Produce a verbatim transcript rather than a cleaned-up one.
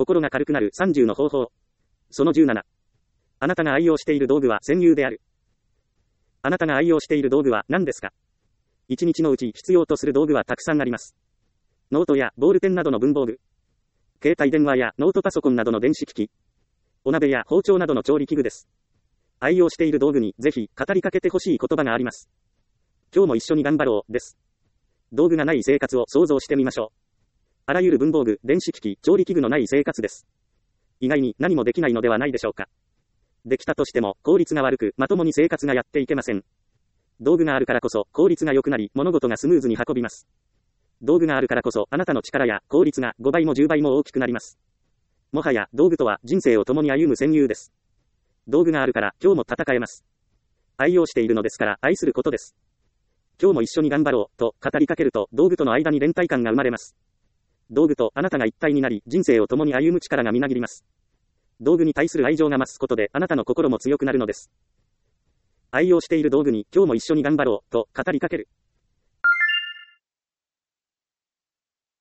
心が軽くなるさんじゅうの方法。そのじゅうなな。あなたが愛用している道具は戦友である。あなたが愛用している道具は何ですか？一日のうち必要とする道具はたくさんあります。ノートやボールペンなどの文房具。携帯電話やノートパソコンなどの電子機器。お鍋や包丁などの調理器具です。愛用している道具にぜひ語りかけてほしい言葉があります。今日も一緒に頑張ろうです。道具がない生活を想像してみましょう。あらゆる文房具、電子機器、調理器具のない生活です。意外に何もできないのではないでしょうか。できたとしても効率が悪く、まともに生活がやっていけません。道具があるからこそ効率が良くなり、物事がスムーズに運びます。道具があるからこそあなたの力や効率がごばいもじゅうばいも大きくなります。もはや道具とは人生を共に歩む戦友です。道具があるから今日も戦えます。愛用しているのですから愛することです。今日も一緒に頑張ろうと語りかけると道具との間に連帯感が生まれます。道具とあなたが一体になり人生を共に歩む力がみなぎります。道具に対する愛情が増すことであなたの心も強くなるのです。愛用している道具に今日も一緒に頑張ろうと語りかける。